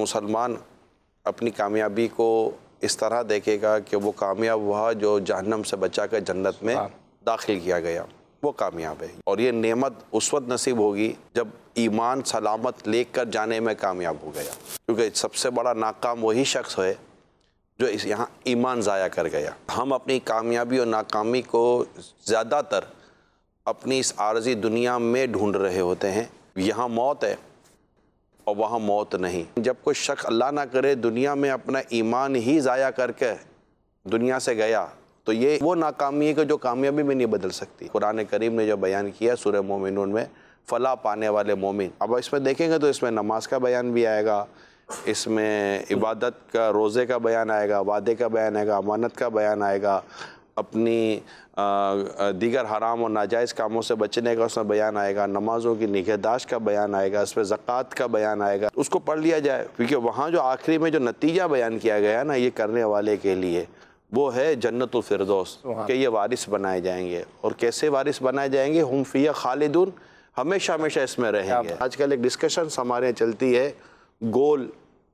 मुसलमान अपनी कामयाबी को इस तरह देखेगा कि वो कामयाब हुआ जो जहन्नम से बचा कर जन्नत में दाखिल किया गया, वो कामयाब है। और ये नेमत उस वक्त नसीब होगी जब ईमान सलामत लेकर जाने में कामयाब हो गया, क्योंकि सबसे बड़ा नाकाम वही शख्स है जो इस यहाँ ईमान ज़ाया कर गया। हम अपनी कामयाबी और नाकामी को ज़्यादातर अपनी इस आर्जी दुनिया में ढूंढ रहे होते हैं। यहाँ मौत है और वहाँ मौत नहीं। जब कोई शख्स अल्लाह ना करे दुनिया में अपना ईमान ही ज़ाया करके दुनिया से गया, तो ये वो नाकामी है कि जो कामयाबी में नहीं बदल सकती। कुरान करीम ने जो बयान किया सूरह मोमिनून में, फ़लाह पाने वाले मोमिन, अब इसमें देखेंगे तो इसमें नमाज का बयान भी आएगा, इसमें इबादत का, रोज़े का बयान आएगा, वादे का बयान आएगा, अमानत का बयान आएगा, अपनी दीगर हराम और नाजायज़ कामों से बचने का उसमें बयान आएगा, नमाज़ों की निगहदाश्त का बयान आएगा, इसमें ज़कात का बयान आएगा। उसको पढ़ लिया जाए, क्योंकि वहाँ जो आखिरी में जो नतीजा बयान किया गया ना ये करने वाले के लिए, वो है जन्नतुल फिरदौस, कि ये वारिस बनाए जाएंगे। और कैसे वारिस बनाए जाएंगे? हुम फ़ीहा खालिदून, हमेशा हमेशा इसमें रहेंगे। आजकल एक डिस्कशन हमारे यहाँ चलती है, गोल,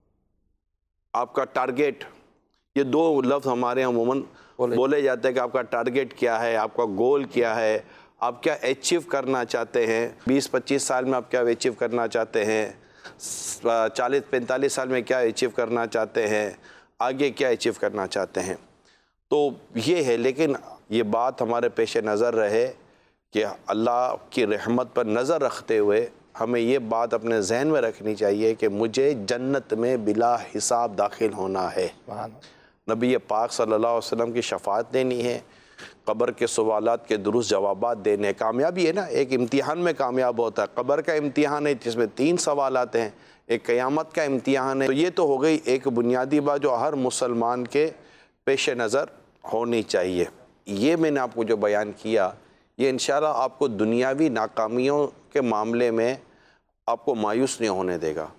आपका टारगेट, ये दो लफ्ज़ हमारे यहाँ अमूमन बोले जाते हैं कि आपका टारगेट क्या है, आपका गोल क्या है, आप क्या अचीव करना चाहते हैं, 20-25 साल में आप क्या अचीव करना चाहते हैं, 40-45 साल में क्या अचीव करना चाहते हैं, आगे क्या अचीव करना चाहते हैं। तो ये है, लेकिन ये बात हमारे पेश नज़र रहे कि अल्लाह की रहमत पर नज़र रखते हुए हमें ये बात अपने जहन में रखनी चाहिए कि मुझे जन्नत में बिला हिसाब दाखिल होना है। नबी पाक सल्लल्लाहु अलैहि वसल्लम की शफाअत लेनी है, कब्र के सवालात के दुरुस्त जवाबात देने। कामयाबी है ना, एक इम्तिहान में कामयाब होता है। कब्र का इम्तिहान है जिसमें 3 सवालात हैं, एक क़यामत का इम्तिहान है। तो ये तो हो गई एक बुनियादी बात जो हर मुसलमान के पेश नज़र होनी चाहिए। ये मैंने आपको जो बयान किया, ये इंशाअल्लाह आपको दुनियावी नाकामियों के मामले में आपको मायूस नहीं होने देगा।